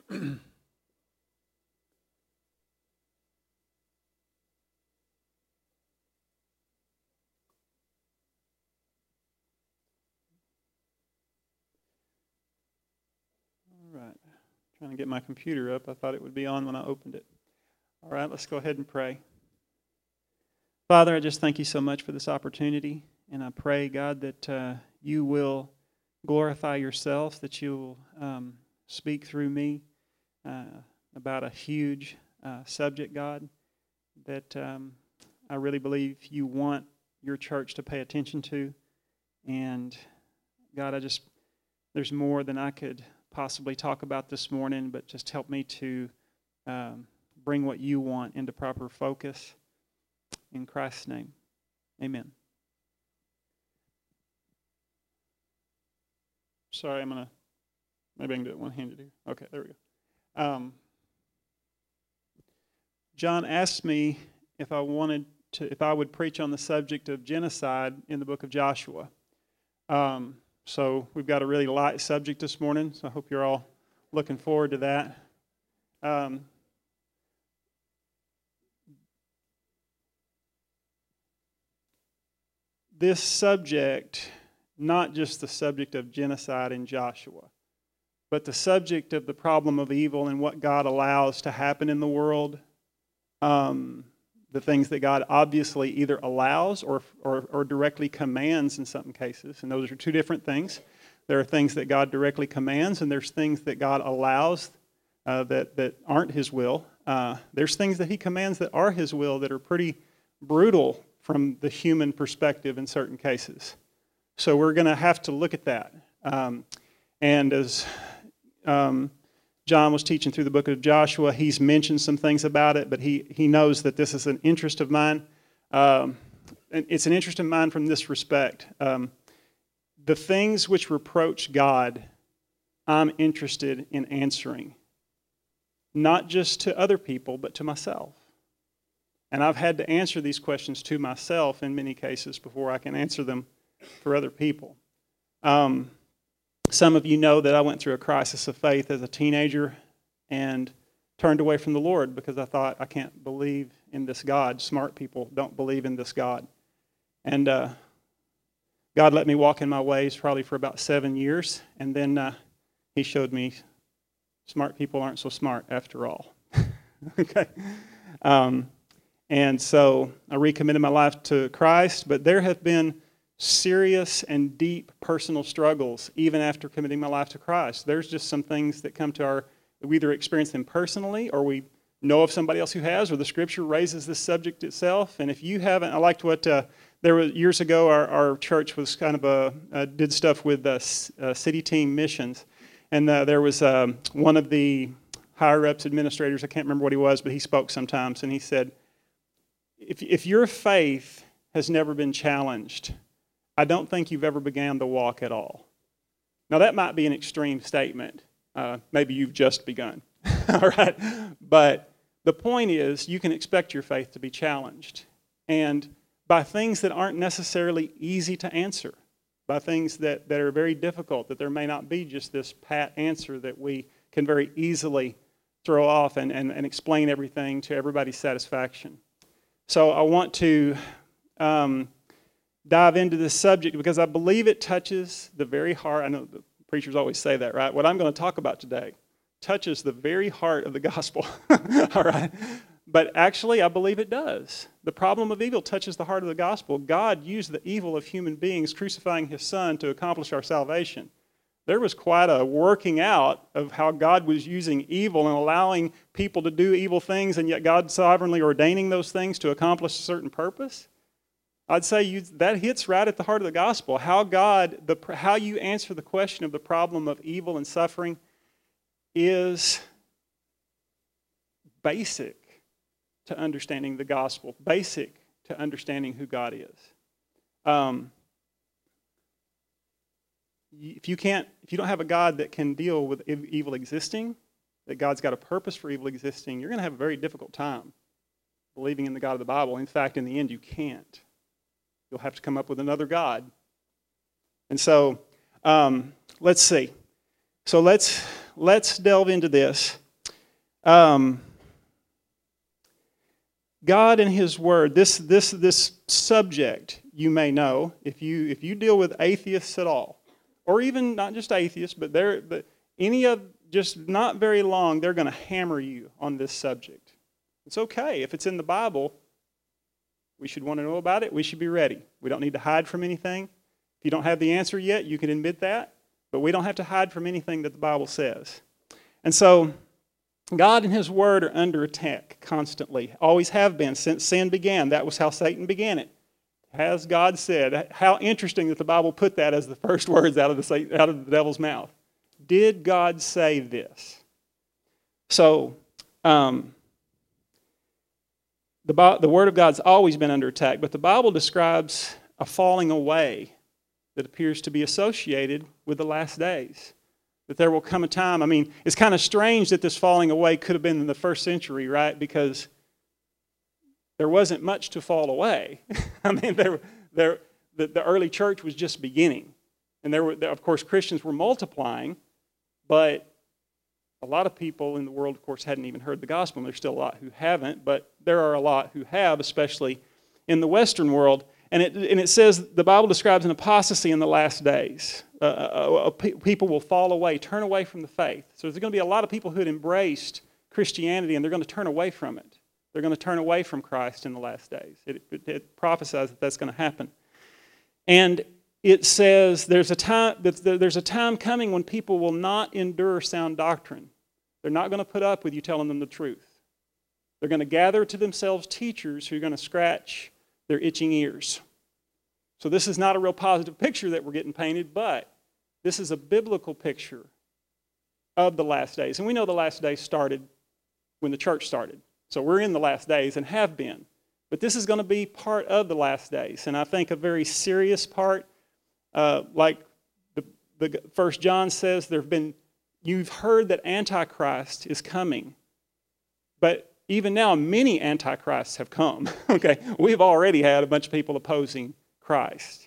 right. Trying to get my computer up. I thought it would be on when I opened it. All right, let's go ahead and pray. Father, I just thank you so much for this opportunity, and I pray, God, that you will glorify yourself, that you'll speak through me about a huge subject, God, that I really believe you want your church to pay attention to. And God, there's more than I could possibly talk about this morning, but just help me to bring what you want into proper focus. In Christ's name, amen. Sorry, maybe I can do it one-handed here. Okay, there we go. John asked me if I would preach on the subject of genocide in the book of Joshua. So we've got a really light subject this morning, so I hope you're all looking forward to that. This subject, not just the subject of genocide in Joshua, but the subject of the problem of evil and what God allows to happen in the world, the things that God obviously either allows or directly commands in some cases, and those are two different things. There are things that God directly commands, and there's things that God allows that aren't His will. There's things that He commands that are His will that are pretty brutal from the human perspective in certain cases. So we're going to have to look at that. And as John was teaching through the book of Joshua, he's mentioned some things about it, but he knows that this is an interest of mine. And it's an interest of mine from this respect. The things which reproach God, I'm interested in answering. Not just to other people, but to myself. And I've had to answer these questions to myself in many cases before I can answer them for other people. Some of you know that I went through a crisis of faith as a teenager and turned away from the Lord because I thought, I can't believe in this God. Smart people don't believe in this God. And God let me walk in my ways probably for about 7 years, and then He showed me smart people aren't so smart after all. Okay. And so I recommitted my life to Christ, but there have been serious and deep personal struggles even after committing my life to Christ. There's just some things that come to we either experience them personally or we know of somebody else who has, or the Scripture raises this subject itself. And if you haven't, I liked what there was years ago. Our church was kind of did stuff with city team missions, and there was one of the higher ups administrators. I can't remember what he was, but he spoke sometimes, and he said, If your faith has never been challenged, I don't think you've ever began the walk at all. Now, that might be an extreme statement. Maybe you've just begun. All right? But the point is, you can expect your faith to be challenged. And by things that aren't necessarily easy to answer, by things that are very difficult, that there may not be just this pat answer that we can very easily throw off and explain everything to everybody's satisfaction. So I want to dive into this subject because I believe it touches the very heart. I know the preachers always say that, right? What I'm going to talk about today touches the very heart of the gospel. All right? But actually, I believe it does. The problem of evil touches the heart of the gospel. God used the evil of human beings, crucifying His Son, to accomplish our salvation. There was quite a working out of how God was using evil and allowing people to do evil things, and yet God sovereignly ordaining those things to accomplish a certain purpose. I'd say that hits right at the heart of the gospel. How you answer the question of the problem of evil and suffering is basic to understanding the gospel, basic to understanding who God is. If you don't have a God that can deal with evil existing, that God's got a purpose for evil existing, you're going to have a very difficult time believing in the God of the Bible. In fact, in the end, you can't. You'll have to come up with another God. And so, let's see. So let's let's delve into this. God and His Word, this subject, you may know, if you deal with atheists at all, or even not just atheists, but any of just not very long, they're going to hammer you on this subject. It's okay. If it's in the Bible, we should want to know about it. We should be ready. We don't need to hide from anything. If you don't have the answer yet, you can admit that. But we don't have to hide from anything that the Bible says. And so, God and His Word are under attack constantly. Always have been since sin began. That was how Satan began it. Has God said? How interesting that the Bible put that as the first words out of the devil's mouth. Did God say this? So, the Word of God's always been under attack, but the Bible describes a falling away that appears to be associated with the last days. That there will come a time, it's kind of strange that this falling away could have been in the first century, right? Because there wasn't much to fall away. The early church was just beginning. And of course, Christians were multiplying, but a lot of people in the world, of course, hadn't even heard the gospel. And there's still a lot who haven't, but there are a lot who have, especially in the Western world. And it says, the Bible describes an apostasy in the last days. People will fall away, turn away from the faith. So there's going to be a lot of people who had embraced Christianity, and they're going to turn away from it. They're going to turn away from Christ in the last days. It prophesies that that's going to happen. And it says there's a time coming when people will not endure sound doctrine. They're not going to put up with you telling them the truth. They're going to gather to themselves teachers who are going to scratch their itching ears. So this is not a real positive picture that we're getting painted, but this is a biblical picture of the last days. And we know the last days started when the church started. So we're in the last days and have been. But this is going to be part of the last days. And I think a very serious part, like the 1 John says, you've heard that Antichrist is coming. But even now, many antichrists have come. Okay, we've already had a bunch of people opposing Christ.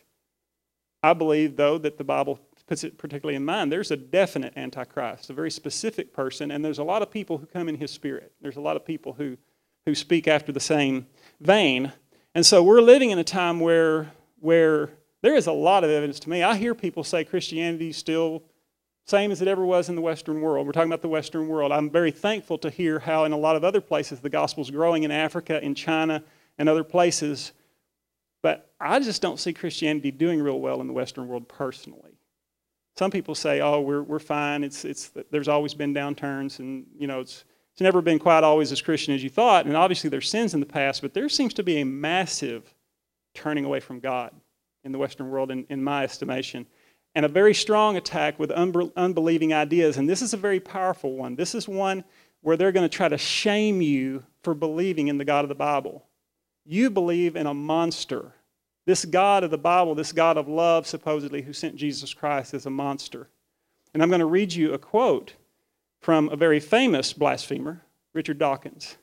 I believe, though, that the Bible puts it particularly in mind. There's a definite antichrist, a very specific person, and there's a lot of people who come in his spirit. There's a lot of people who speak after the same vein. And so we're living in a time where there is a lot of evidence to me. I hear people say Christianity is still same as it ever was in the Western world. We're talking about the Western world. I'm very thankful to hear how in a lot of other places the gospel's growing in Africa, in China, and other places. But I just don't see Christianity doing real well in the Western world personally. Some people say, "Oh, we're fine. There's always been downturns, and it's never been quite always as Christian as you thought." And obviously there's sins in the past, but there seems to be a massive turning away from God in the Western world, in my estimation. And a very strong attack with unbelieving ideas. And this is a very powerful one. This is one where they're going to try to shame you for believing in the God of the Bible. You believe in a monster. This God of the Bible, this God of love, supposedly, who sent Jesus Christ, is a monster. And I'm going to read you a quote from a very famous blasphemer, Richard Dawkins.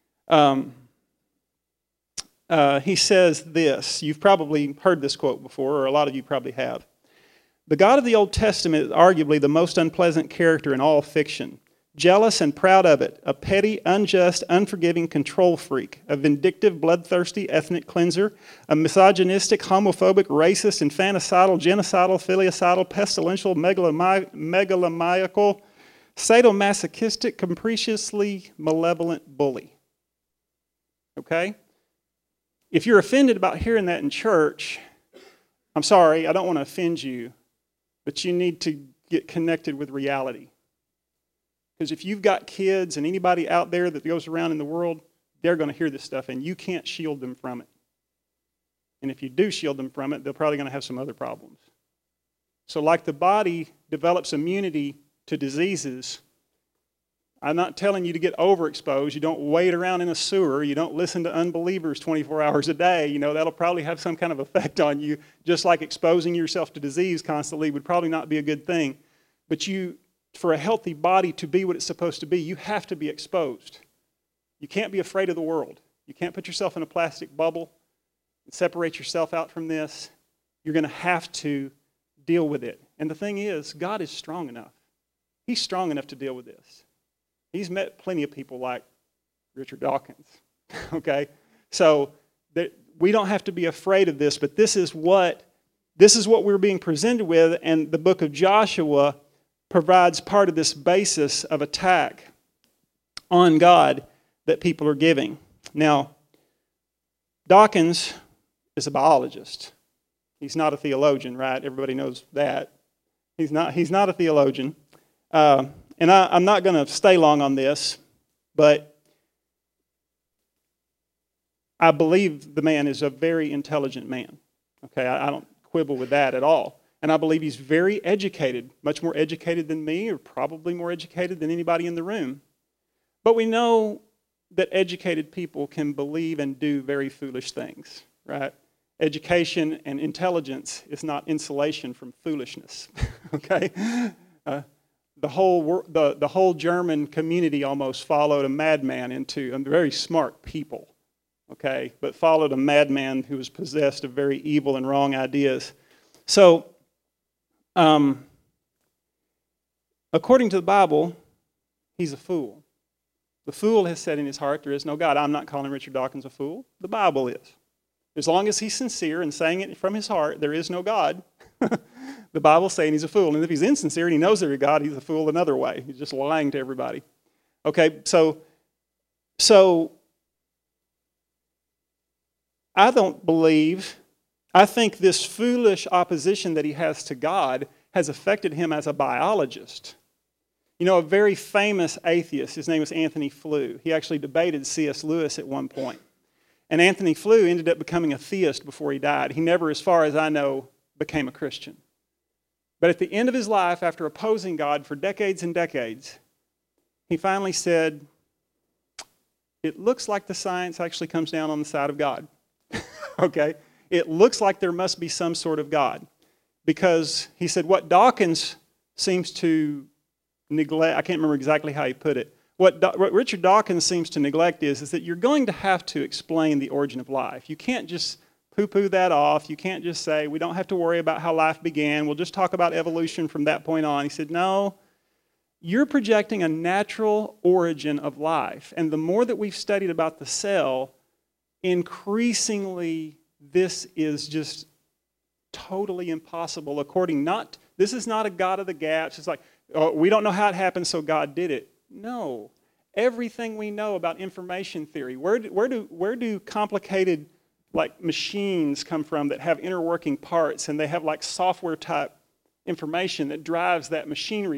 He says this. You've probably heard this quote before, or a lot of you probably have. The God of the Old Testament is arguably the most unpleasant character in all fiction. Jealous and proud of it, a petty, unjust, unforgiving control freak, a vindictive, bloodthirsty ethnic cleanser, a misogynistic, homophobic, racist, infanticidal, genocidal, filicidal, pestilential, megalomaniacal, sadomasochistic, capriciously malevolent bully. Okay? If you're offended about hearing that in church, I'm sorry, I don't want to offend you, but you need to get connected with reality. Because if you've got kids and anybody out there that goes around in the world, they're going to hear this stuff, and you can't shield them from it. And if you do shield them from it, they're probably going to have some other problems. So like the body develops immunity to diseases, I'm not telling you to get overexposed. You don't wait around in a sewer. You don't listen to unbelievers 24 hours a day. That'll probably have some kind of effect on you, just like exposing yourself to disease constantly would probably not be a good thing. But for a healthy body to be what it's supposed to be, you have to be exposed. You can't be afraid of the world. You can't put yourself in a plastic bubble and separate yourself out from this. You're going to have to deal with it. And the thing is, God is strong enough. he's strong enough to deal with this. He's met plenty of people like Richard Dawkins, okay? So we don't have to be afraid of this, but this is what we're being presented with, and the book of Joshua provides part of this basis of attack on God that people are giving. Now, Dawkins is a biologist. He's not a theologian, right? Everybody knows that. He's not a theologian. And I'm not going to stay long on this, but I believe the man is a very intelligent man. Okay, I don't quibble with that at all. And I believe he's very educated, much more educated than me, or probably more educated than anybody in the room. But we know that educated people can believe and do very foolish things, right? Education and intelligence is not insulation from foolishness, okay? The whole German community almost followed a madman into, and very smart people, okay, but followed a madman who was possessed of very evil and wrong ideas. So, according to the Bible, he's a fool. The fool has said in his heart, there is no God. I'm not calling Richard Dawkins a fool. The Bible is. As long as he's sincere and saying it from his heart, there is no God, the Bible's saying he's a fool. And if he's insincere and he knows there's a God, he's a fool another way. He's just lying to everybody. Okay, so I think this foolish opposition that he has to God has affected him as a biologist. You know, a very famous atheist, his name was Anthony Flew. He actually debated C.S. Lewis at one point. And Anthony Flew ended up becoming a theist before he died. He never, as far as I know, became a Christian. But at the end of his life, after opposing God for decades and decades, he finally said, it looks like the science actually comes down on the side of God. Okay? It looks like there must be some sort of God. Because he said what Dawkins seems to neglect, I can't remember exactly how he put it, what Richard Dawkins seems to neglect is that you're going to have to explain the origin of life. You can't just poo-poo that off. You can't just say, we don't have to worry about how life began. We'll just talk about evolution from that point on. He said, no, you're projecting a natural origin of life. And the more that we've studied about the cell, increasingly this is just totally impossible this is not a God of the gaps. It's like, oh, we don't know how it happened, so God did it. No. Everything we know about information theory, where do complicated like machines come from that have inner working parts and they have like software type information that drives that machinery?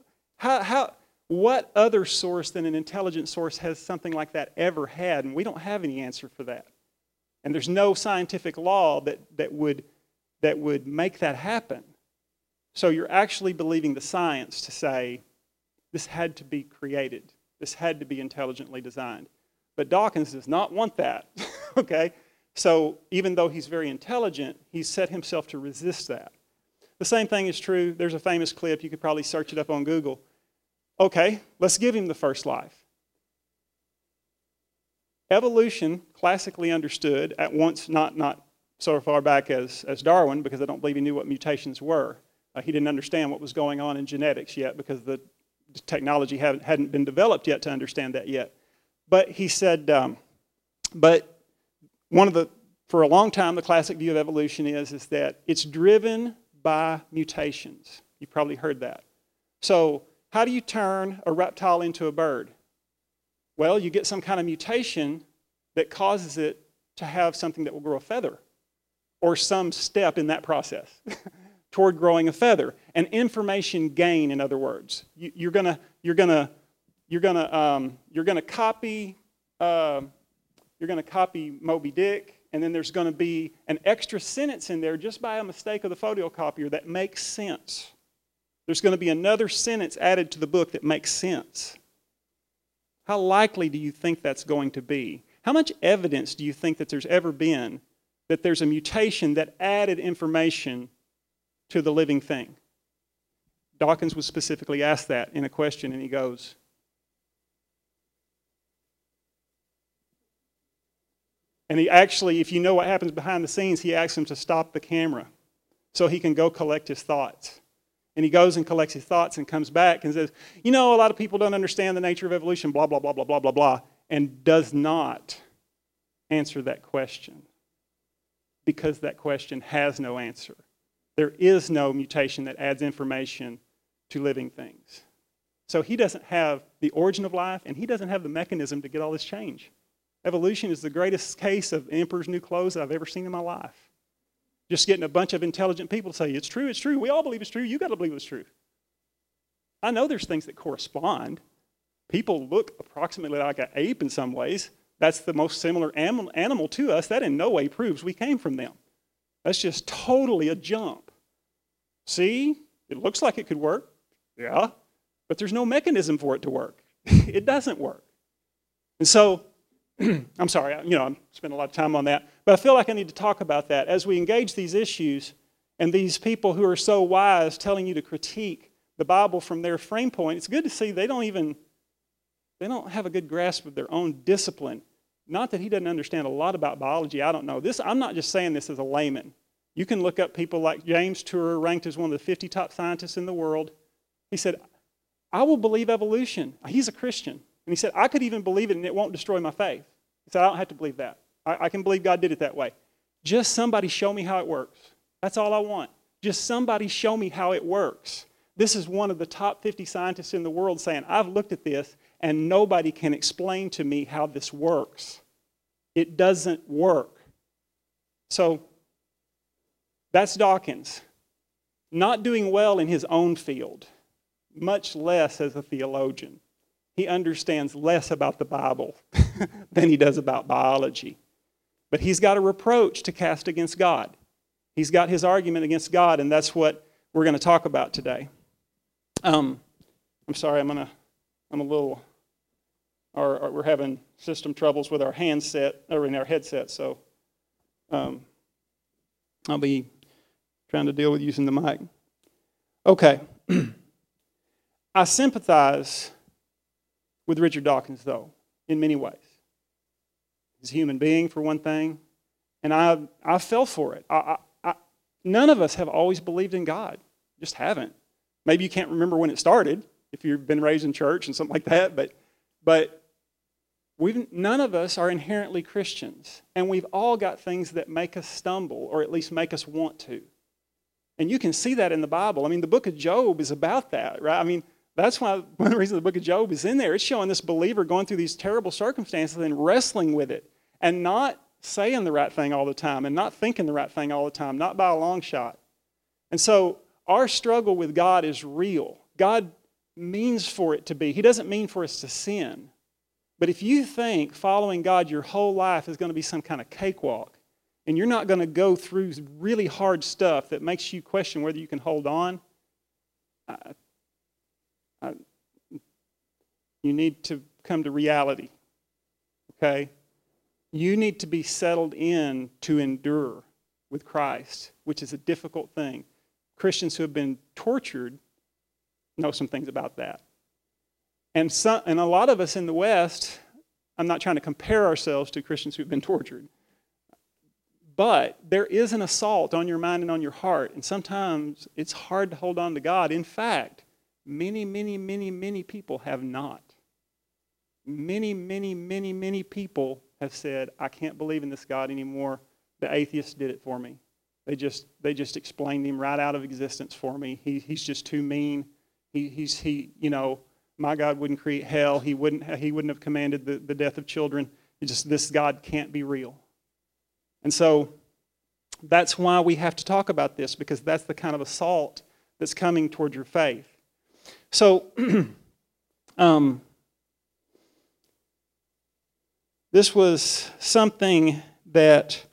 What other source than an intelligent source has something like that ever had? And we don't have any answer for that. And there's no scientific law that would make that happen. So you're actually believing the science to say this had to be created. This had to be intelligently designed. But Dawkins does not want that, okay? So even though he's very intelligent, he's set himself to resist that. The same thing is true. There's a famous clip. You could probably search it up on Google. Okay, let's give him the first life. Evolution, classically understood, at once not so far back as Darwin, because I don't believe he knew what mutations were. He didn't understand what was going on in genetics yet because the technology hadn't been developed yet to understand that yet. But he said, for a long time, the classic view of evolution is that it's driven by mutations. You've probably heard that. So how do you turn a reptile into a bird? Well, you get some kind of mutation that causes it to have something that will grow a feather, or some step in that process toward growing a feather. An information gain, in other words. You're gonna copy Moby Dick, and then there's going to be an extra sentence in there just by a mistake of the photocopier that makes sense. There's going to be another sentence added to the book that makes sense. How likely do you think that's going to be? How much evidence do you think that there's ever been that there's a mutation that added information to the living thing? Dawkins was specifically asked that in a question, and he goes, and he actually, if you know what happens behind the scenes, he asks him to stop the camera so he can go collect his thoughts. And he goes and collects his thoughts and comes back and says, a lot of people don't understand the nature of evolution, blah, blah, blah, blah, blah, blah, blah, and does not answer that question because that question has no answer. There is no mutation that adds information to living things. So he doesn't have the origin of life, and he doesn't have the mechanism to get all this change. Evolution is the greatest case of emperor's new clothes I've ever seen in my life. Just getting a bunch of intelligent people to say, it's true, we all believe it's true, you got to believe it's true. I know there's things that correspond. People look approximately like an ape in some ways. That's the most similar animal to us. That in no way proves we came from them. That's just totally a jump. See, it looks like it could work. Yeah, but there's no mechanism for it to work. It doesn't work. And so, I'm sorry, I'm spending a lot of time on that, but I feel like I need to talk about that. As we engage these issues and these people who are so wise telling you to critique the Bible from their frame point, it's good to see they don't have a good grasp of their own discipline. Not that he doesn't understand a lot about biology, I don't know. I'm not just saying this as a layman. You can look up people like James Tour, ranked as one of the 50 top scientists in the world. He said, I will believe evolution. He's a Christian. And he said, I could even believe it and it won't destroy my faith. He said, I don't have to believe that. I can believe God did it that way. Just somebody show me how it works. That's all I want. Just somebody show me how it works. This is one of the top 50 scientists in the world saying, I've looked at this and nobody can explain to me how this works. It doesn't work. So that's Dawkins. Not doing well in his own field, much less as a theologian. He understands less about the Bible than he does about biology. But he's got a reproach to cast against God. He's got his argument against God, and that's what we're going to talk about today. I'm sorry, we're having system troubles with our handset, or in our headset, so I'll be trying to deal with using the mic. Okay. I sympathize with Richard Dawkins, though, in many ways. He's a human being, for one thing, and I fell for it. None of us have always believed in God. Just haven't. Maybe you can't remember when it started, if you've been raised in church and something like that, but none of us are inherently Christians, and we've all got things that make us stumble, or at least make us want to. And you can see that in the Bible. I mean, the book of Job is about that, right? I mean, that's why one of the reasons the book of Job is in there. It's showing this believer going through these terrible circumstances and wrestling with it and not saying the right thing all the time and not thinking the right thing all the time, not by a long shot. And so our struggle with God is real. God means for it to be. He doesn't mean for us to sin. But if you think following God your whole life is going to be some kind of cakewalk, and you're not going to go through really hard stuff that makes you question whether you can hold on, you need to come to reality, okay? You need to be settled in to endure with Christ, which is a difficult thing. Christians who have been tortured know some things about that. And a lot of us in the West, I'm not trying to compare ourselves to Christians who've been tortured, but there is an assault on your mind and on your heart, and sometimes it's hard to hold on to God. In fact, many, many, many, many people have not. Many, many, many, many people have said, I can't believe in this God anymore. The atheists did it for me. They just explained him right out of existence for me. He's just too mean. My God wouldn't create hell. He wouldn't have commanded the death of children. This God can't be real. And so that's why we have to talk about this, because that's the kind of assault that's coming toward your faith. So this was something that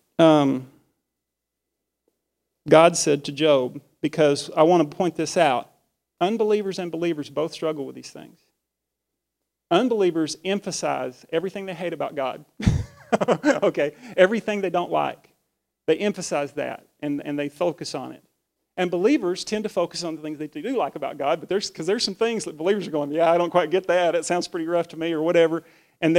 God said to Job, because I want to point this out. Unbelievers and believers both struggle with these things. Unbelievers emphasize everything they hate about God. Okay, everything they don't like. They emphasize that, and they focus on it. And believers tend to focus on the things they do like about God, but there's some things that believers are going, yeah, I don't quite get that. It sounds pretty rough to me, or whatever. And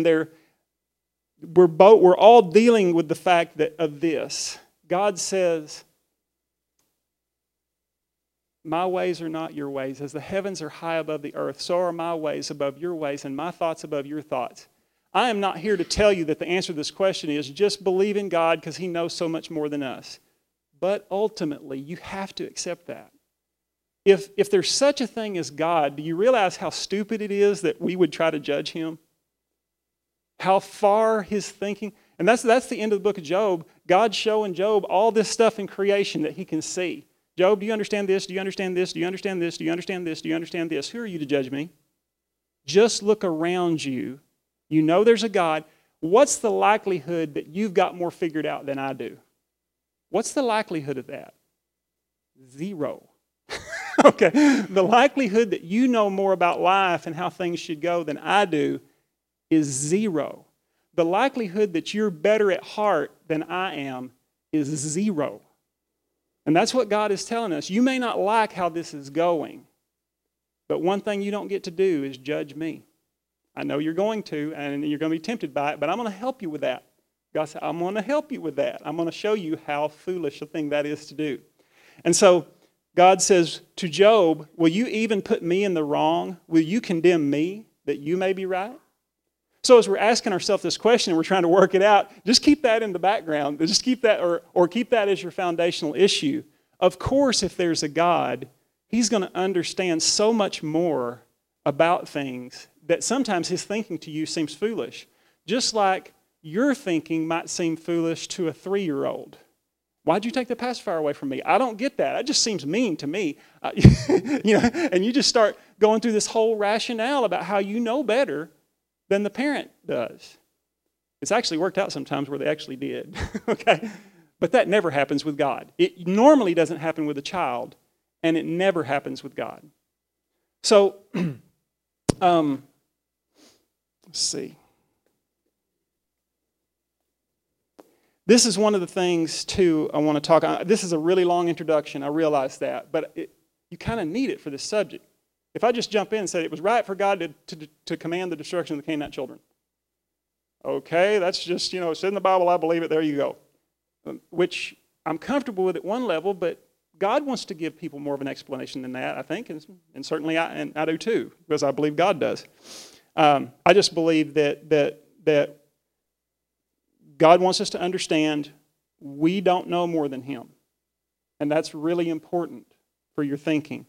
we're all dealing with the fact that of this. God says, my ways are not your ways. As the heavens are high above the earth, so are my ways above your ways and my thoughts above your thoughts. I am not here to tell you that the answer to this question is just believe in God because He knows so much more than us. But ultimately, you have to accept that. If there's such a thing as God, do you realize how stupid it is that we would try to judge Him? How far His thinking... And that's the end of the book of Job. God's showing Job all this stuff in creation that he can see. Job, do you understand this? Do you understand this? Do you understand this? Do you understand this? Do you understand this? Who are you to judge me? Just look around you. You know there's a God. What's the likelihood that you've got more figured out than I do? What's the likelihood of that? 0. Okay. The likelihood that you know more about life and how things should go than I do is 0. The likelihood that you're better at heart than I am is 0. And that's what God is telling us. You may not like how this is going, but one thing you don't get to do is judge me. I know you're going to, and you're going to be tempted by it, but I'm going to help you with that. God said, I'm going to help you with that. I'm going to show you how foolish a thing that is to do. And so God says to Job, will you even put me in the wrong? Will you condemn me that you may be right? So as we're asking ourselves this question and we're trying to work it out, just keep that in the background. Just keep that, or keep that as your foundational issue. Of course, if there's a God, He's going to understand so much more about things that sometimes His thinking to you seems foolish. Just like your thinking might seem foolish to a 3-year-old. Why'd you take the pacifier away from me? I don't get that. That just seems mean to me. And you just start going through this whole rationale about how you know better than the parent does. It's actually worked out sometimes where they actually did. Okay? But that never happens with God. It normally doesn't happen with a child, and it never happens with God. So, let's see. This is one of the things, too, I want to talk about. This is a really long introduction, I realize that, but you kind of need it for this subject. If I just jump in and say it was right for God to command the destruction of the Canaanite children. Okay, that's just, it's in the Bible, I believe it, there you go. Which I'm comfortable with at one level, but God wants to give people more of an explanation than that, I think, and certainly I do too, because I believe God does. I just believe that God wants us to understand we don't know more than Him. And that's really important for your thinking.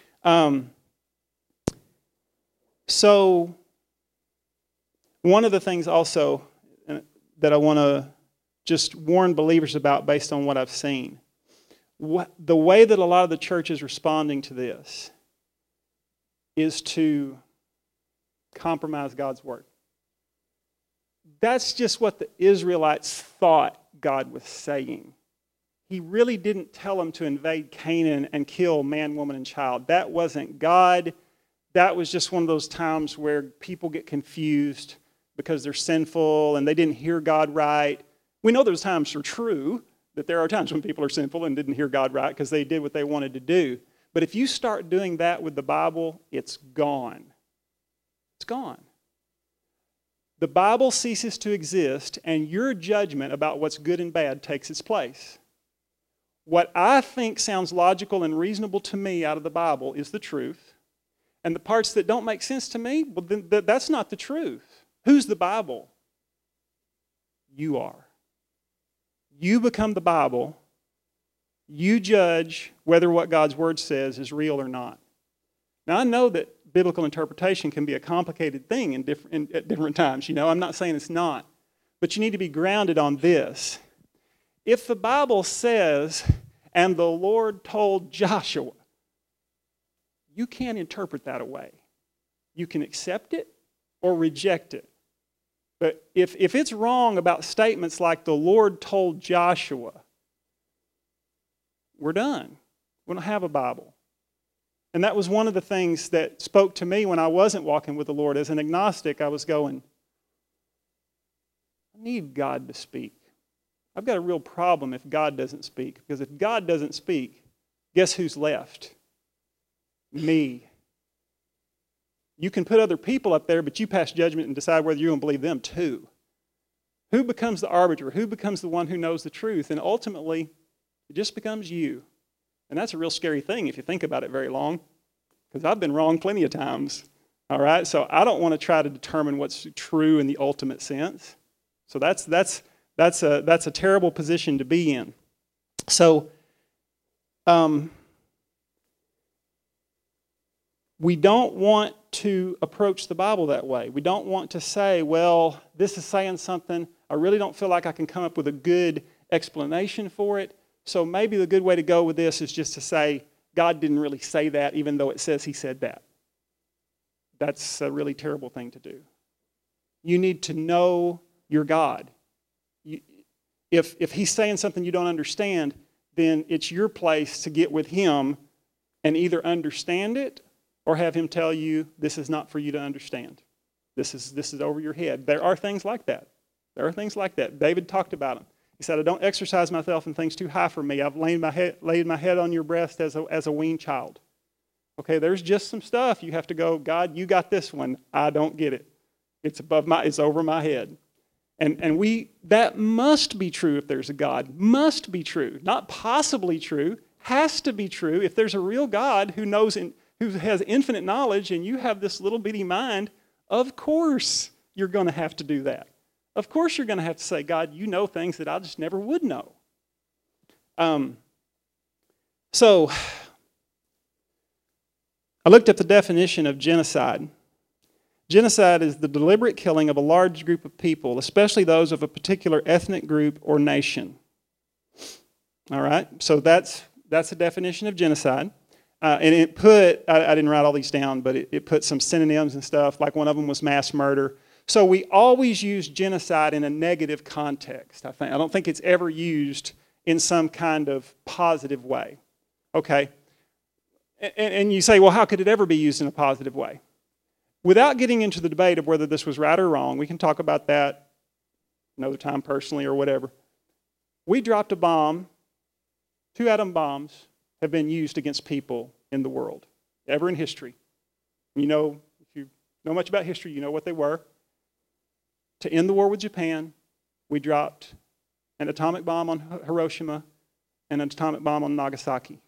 So, one of the things also that I want to just warn believers about based on what I've seen, the way that a lot of the church is responding to this is to compromise God's Word. That's just what the Israelites thought God was saying. He really didn't tell them to invade Canaan and kill man, woman, and child. That wasn't God. That was just one of those times where people get confused because they're sinful and they didn't hear God right. We know those times are true, that there are times when people are sinful and didn't hear God right because they did what they wanted to do. But if you start doing that with the Bible, it's gone. It's gone. The Bible ceases to exist, and your judgment about what's good and bad takes its place. What I think sounds logical and reasonable to me out of the Bible is the truth. And the parts that don't make sense to me, well, then that's not the truth. Who's the Bible? You are. You become the Bible. You judge whether what God's Word says is real or not. Now, I know that biblical interpretation can be a complicated thing at different times. I'm not saying it's not. But you need to be grounded on this. If the Bible says, and the Lord told Joshua, you can't interpret that away. You can accept it or reject it. But if it's wrong about statements like the Lord told Joshua, we're done. We don't have a Bible. And that was one of the things that spoke to me when I wasn't walking with the Lord. As an agnostic, I was going, I need God to speak. I've got a real problem if God doesn't speak. Because if God doesn't speak, guess who's left? Me. You can put other people up there, but you pass judgment and decide whether you're going to believe them too. Who becomes the arbiter? Who becomes the one who knows the truth? And ultimately, it just becomes you. And that's a real scary thing if you think about it very long, because I've been wrong plenty of times. All right, so I don't want to try to determine what's true in the ultimate sense. So that's a terrible position to be in. So we don't want to approach the Bible that way. We don't want to say, well, this is saying something. I really don't feel like I can come up with a good explanation for it. So maybe the good way to go with this is just to say, God didn't really say that, even though it says he said that. That's a really terrible thing to do. You need to know your God. If he's saying something you don't understand, then it's your place to get with him and either understand it or have him tell you, this is not for you to understand. This is over your head. There are things like that. There are things like that. David talked about them. He said, I don't exercise myself in things too high for me. I've laid my head on your breast as a weaned child. Okay, there's just some stuff you have to go, God, you got this one. I don't get it. It's over my head. And that must be true if there's a God. Must be true. Not possibly true. Has to be true. If there's a real God who has infinite knowledge and you have this little bitty mind, of course you're going to have to do that. Of course you're going to have to say, God, you know things that I just never would know. So I looked at the definition of genocide. Genocide is the deliberate killing of a large group of people, especially those of a particular ethnic group or nation. All right, so that's the definition of genocide. And it put, I didn't write all these down, but it put some synonyms and stuff, like one of them was mass murder. So we always use genocide in a negative context, I think. I don't think it's ever used in some kind of positive way. Okay? And you say, well, how could it ever be used in a positive way? Without getting into the debate of whether this was right or wrong, we can talk about that another time personally or whatever. We dropped a bomb. 2 atom bombs have been used against people in the world, ever in history. You know, if you know much about history, you know what they were. To end the war with Japan, we dropped an atomic bomb on Hiroshima and an atomic bomb on Nagasaki.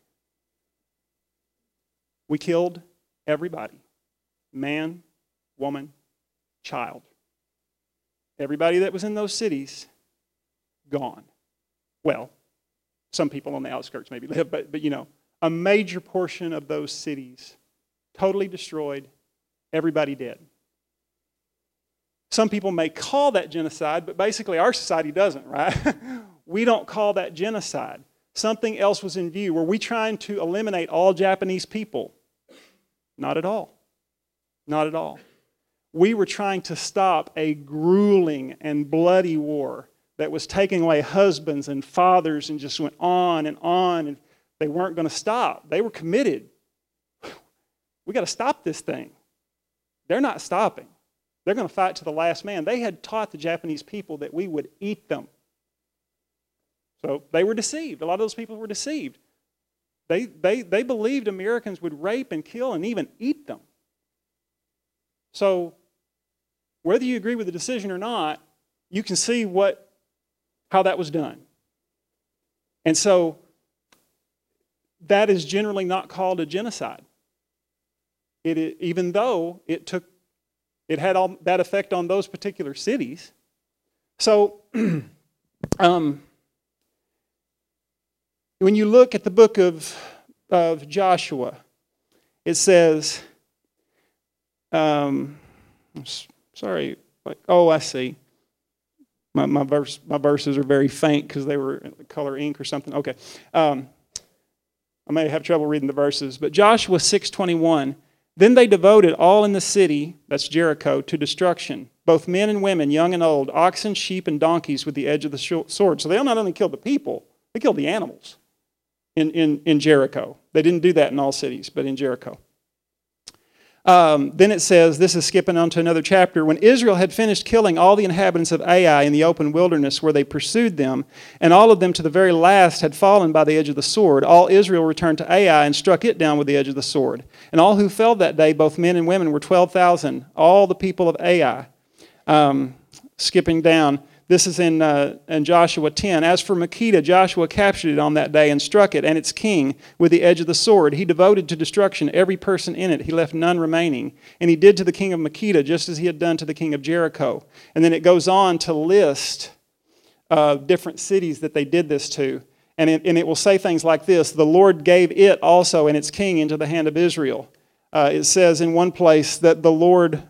We killed everybody. Man, woman, child. Everybody that was in those cities, gone. Well, some people on the outskirts maybe live, but you know, a major portion of those cities totally destroyed, everybody dead. Some people may call that genocide, but basically our society doesn't, right? We don't call that genocide. Something else was in view. Were we trying to eliminate all Japanese people? Not at all. Not at all. We were trying to stop a grueling and bloody war that was taking away husbands and fathers and just went on, and they weren't going to stop. They were committed. We got to stop this thing. They're not stopping. They're going to fight to the last man. They had taught the Japanese people that we would eat them. So they were deceived. A lot of those people were deceived. They believed Americans would rape and kill and even eat them. So whether you agree with the decision or not, you can see how that was done. And so that is generally not called a genocide. Even though it had all that effect on those particular cities. So when you look at the book of Joshua, it says, sorry, I see. My verses are very faint because they were color ink or something. Okay. I may have trouble reading the verses, but Joshua 6:21. Then they devoted all in the city, that's Jericho, to destruction, both men and women, young and old, oxen, sheep, and donkeys with the edge of the sword. So they not only killed the people, they killed the animals in Jericho. They didn't do that in all cities, but in Jericho. Then it says, this is skipping on to another chapter, when Israel had finished killing all the inhabitants of Ai in the open wilderness where they pursued them, and all of them to the very last had fallen by the edge of the sword, all Israel returned to Ai and struck it down with the edge of the sword. And all who fell that day, both men and women, were 12,000, all the people of Ai. Skipping down, This is in Joshua 10. As for Makkedah, Joshua captured it on that day and struck it and its king with the edge of the sword. He devoted to destruction every person in it. He left none remaining. And he did to the king of Makkedah just as he had done to the king of Jericho. And then it goes on to list different cities that they did this to. And it will say things like this: the Lord gave it also and its king into the hand of Israel. It says in one place that the Lord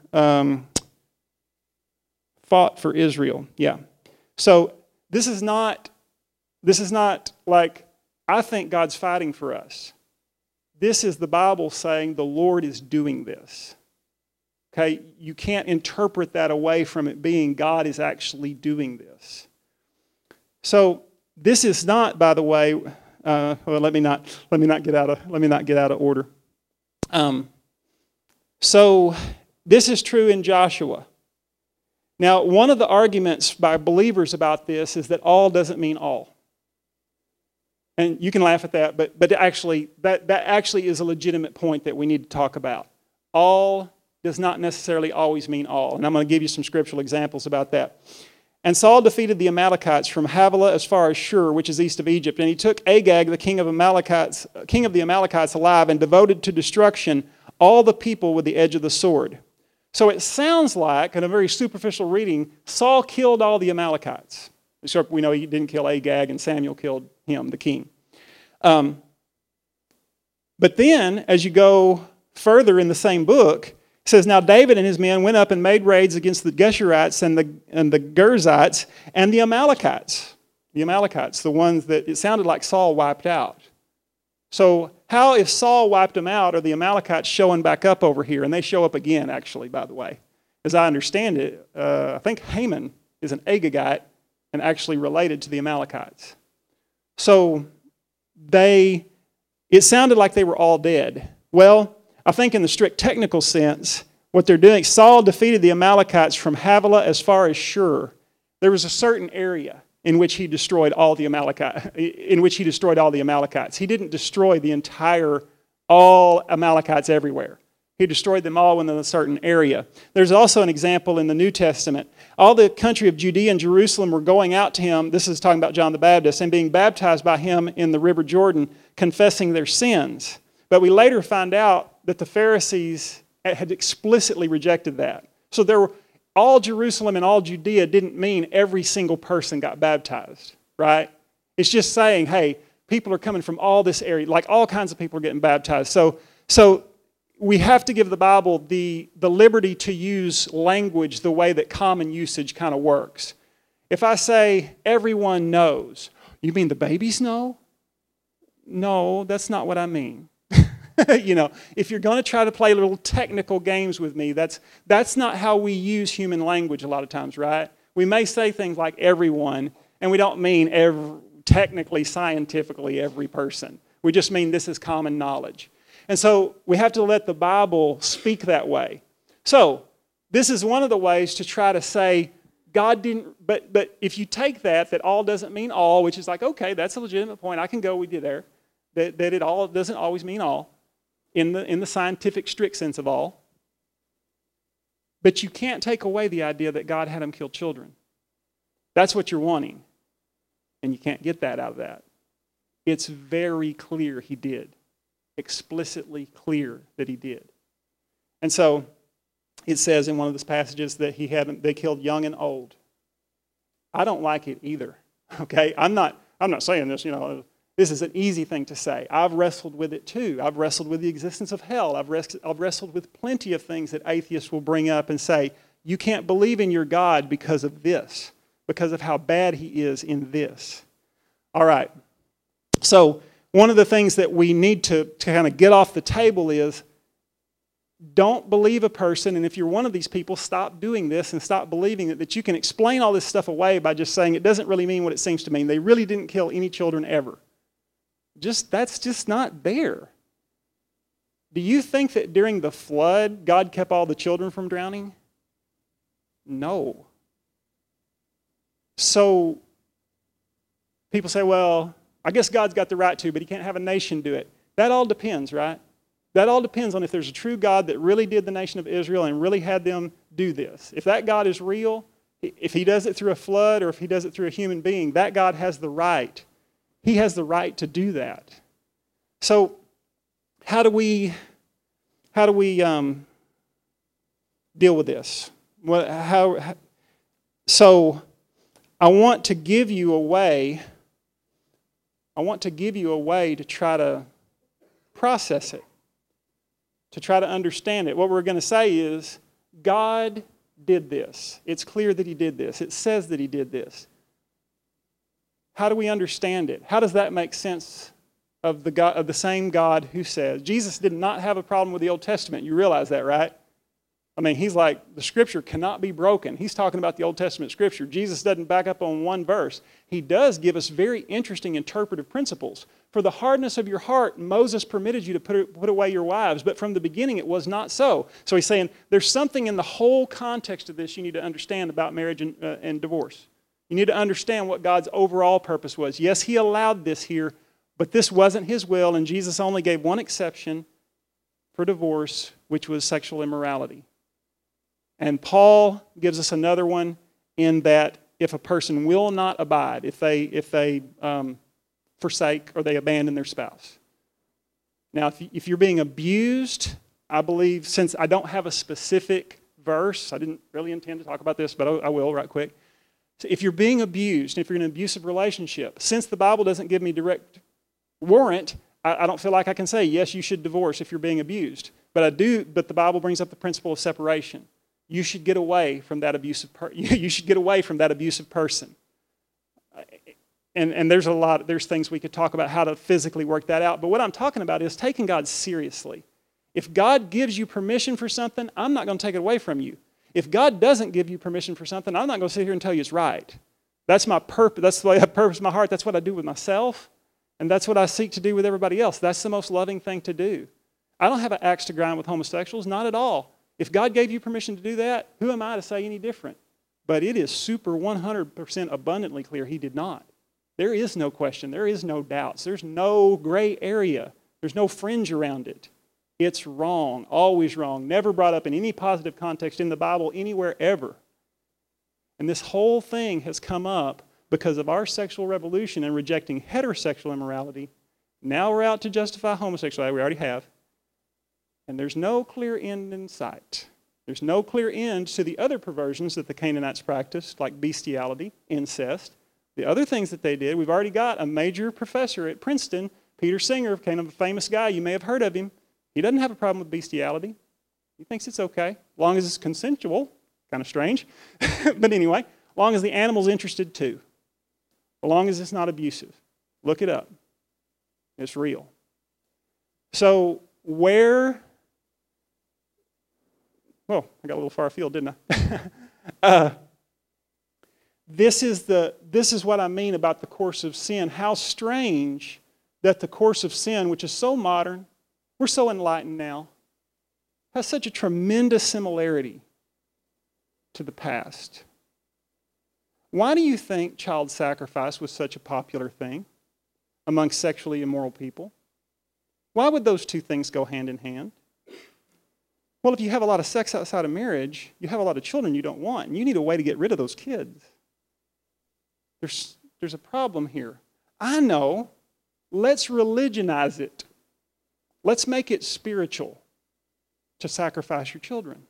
fought for Israel. Yeah. So this is not like, I think God's fighting for us. This is the Bible saying the Lord is doing this. Okay? You can't interpret that away from it being God is actually doing this. So this is not, by the way, let me not get out of order. So this is true in Joshua. Now, one of the arguments by believers about this is that all doesn't mean all. And you can laugh at that, but that actually is a legitimate point that we need to talk about. All does not necessarily always mean all. And I'm going to give you some scriptural examples about that. And Saul defeated the Amalekites from Havilah as far as Shur, which is east of Egypt. And he took Agag, the king of the Amalekites, alive, and devoted to destruction all the people with the edge of the sword. So it sounds like, in a very superficial reading, Saul killed all the Amalekites. Except we know he didn't kill Agag, and Samuel killed him, the king. But then, as you go further in the same book, it says, now David and his men went up and made raids against the Geshurites and the Girzites and the Amalekites. The Amalekites, the ones that it sounded like Saul wiped out. So how, if Saul wiped them out, are the Amalekites showing back up over here? And they show up again, actually, by the way. As I understand it, I think Haman is an Agagite and actually related to the Amalekites. So it sounded like they were all dead. Well, I think in the strict technical sense, what they're doing, Saul defeated the Amalekites from Havilah as far as Shur. There was a certain area in which he destroyed all the Amalekites. He didn't destroy all Amalekites everywhere. He destroyed them all within a certain area. There's also an example in the New Testament. All the country of Judea and Jerusalem were going out to him, this is talking about John the Baptist, and being baptized by him in the river Jordan, confessing their sins. But we later find out that the Pharisees had explicitly rejected that. So all Jerusalem and all Judea didn't mean every single person got baptized, right? It's just saying, hey, people are coming from all this area, like all kinds of people are getting baptized. So we have to give the Bible the liberty to use language the way that common usage kind of works. If I say, everyone knows, you mean the babies know? No, that's not what I mean. If you're going to try to play little technical games with me, that's not how we use human language a lot of times, right? We may say things like everyone, and we don't mean technically, scientifically, every person. We just mean this is common knowledge. And so we have to let the Bible speak that way. So this is one of the ways to try to say God didn't, but if you take that all doesn't mean all, which is like, okay, that's a legitimate point. I can go with you there. That it all doesn't always mean all. In the scientific strict sense of all. But you can't take away the idea that God had him kill children. That's what you're wanting. And you can't get that out of that. It's very clear he did. Explicitly clear that he did. And so it says in one of those passages that they killed young and old. I don't like it either. Okay? I'm not saying this, this is an easy thing to say. I've wrestled with it too. I've wrestled with the existence of hell. I've wrestled with plenty of things that atheists will bring up and say, you can't believe in your God because of this, because of how bad he is in this. All right. So one of the things that we need to kind of get off the table is don't believe a person, and if you're one of these people, stop doing this and stop believing that you can explain all this stuff away by just saying it doesn't really mean what it seems to mean. They really didn't kill any children ever. That's just not there. Do you think that during the flood, God kept all the children from drowning? No. So people say, well, I guess God's got the right to, but he can't have a nation do it. That all depends, right? That all depends on if there's a true God that really did the nation of Israel and really had them do this. If that God is real, If he does it through a flood or if he does it through a human being, that God has the right. He has the right to do that. So how do we deal with this? So I want to give you a way. I want to give you a way to try to process it, to try to understand it. What we're going to say is, God did this. It's clear that He did this. It says that He did this. How do we understand it? How does that make sense of the same God who says? Jesus did not have a problem with the Old Testament. You realize that, right? I mean, He's like, the Scripture cannot be broken. He's talking about the Old Testament Scripture. Jesus doesn't back up on one verse. He does give us very interesting interpretive principles. For the hardness of your heart, Moses permitted you to put away your wives, but from the beginning it was not so. So He's saying there's something in the whole context of this you need to understand about marriage and divorce. You need to understand what God's overall purpose was. Yes, He allowed this here, but this wasn't His will, and Jesus only gave one exception for divorce, which was sexual immorality. And Paul gives us another one in that if a person will not abide, if they forsake or they abandon their spouse. Now, if you're being abused, I believe, since I don't have a specific verse, I didn't really intend to talk about this, but I will right quick. So if you're being abused, if you're in an abusive relationship, since the Bible doesn't give me direct warrant, I don't feel like I can say, yes, you should divorce if you're being abused. But the Bible brings up the principle of separation. You should get away from that abusive person. And there's things we could talk about how to physically work that out. But what I'm talking about is taking God seriously. If God gives you permission for something, I'm not going to take it away from you. If God doesn't give you permission for something, I'm not going to sit here and tell you it's right. That's my purpose. That's the way I purpose my heart. That's what I do with myself. And that's what I seek to do with everybody else. That's the most loving thing to do. I don't have an axe to grind with homosexuals, not at all. If God gave you permission to do that, who am I to say any different? But it is super 100% abundantly clear He did not. There is no question. There is no doubts. There's no gray area. There's no fringe around it. It's wrong, always wrong, never brought up in any positive context in the Bible anywhere ever. And this whole thing has come up because of our sexual revolution and rejecting heterosexual immorality. Now we're out to justify homosexuality. We already have. And there's no clear end in sight. There's no clear end to the other perversions that the Canaanites practiced, like bestiality, incest. The other things that they did, we've already got a major professor at Princeton, Peter Singer, kind of a famous guy. You may have heard of him. He doesn't have a problem with bestiality. He thinks it's okay, as long as it's consensual. Kind of strange. But anyway, as long as the animal's interested too. As long as it's not abusive. Look it up. It's real. So well, I got a little far afield, didn't I? This is what I mean about the course of sin. How strange that the course of sin, which is so modern, we're so enlightened now, has such a tremendous similarity to the past. Why do you think child sacrifice was such a popular thing among sexually immoral people? Why would those two things go hand in hand? Well, if you have a lot of sex outside of marriage, you have a lot of children you don't want, and you need a way to get rid of those kids. There's a problem here. I know. Let's religionize it. Let's make it spiritual to sacrifice your children.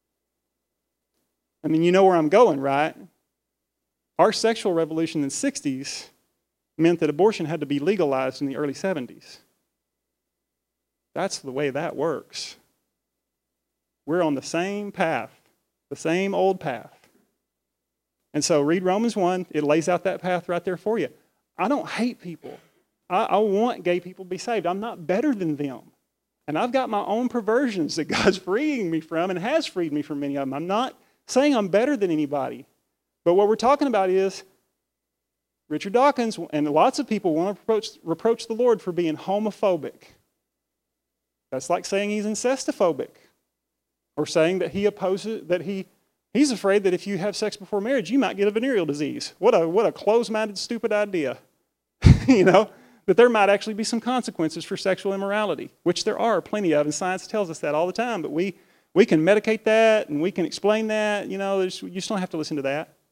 I mean, you know where I'm going, right? Our sexual revolution in the 60s meant that abortion had to be legalized in the early 70s. That's the way that works. We're on the same path, the same old path. And so read Romans 1. It lays out that path right there for you. I don't hate people. I want gay people to be saved. I'm not better than them. And I've got my own perversions that God's freeing me from and has freed me from many of them. I'm not saying I'm better than anybody. But what we're talking about is Richard Dawkins and lots of people want to reproach the Lord for being homophobic. That's like saying He's incestophobic. Or saying that He opposes, that He's afraid that if you have sex before marriage, you might get a venereal disease. What a closed-minded, stupid idea. You know, that there might actually be some consequences for sexual immorality, which there are plenty of, and science tells us that all the time. But we can medicate that, and we can explain that. You know, you just don't have to listen to that.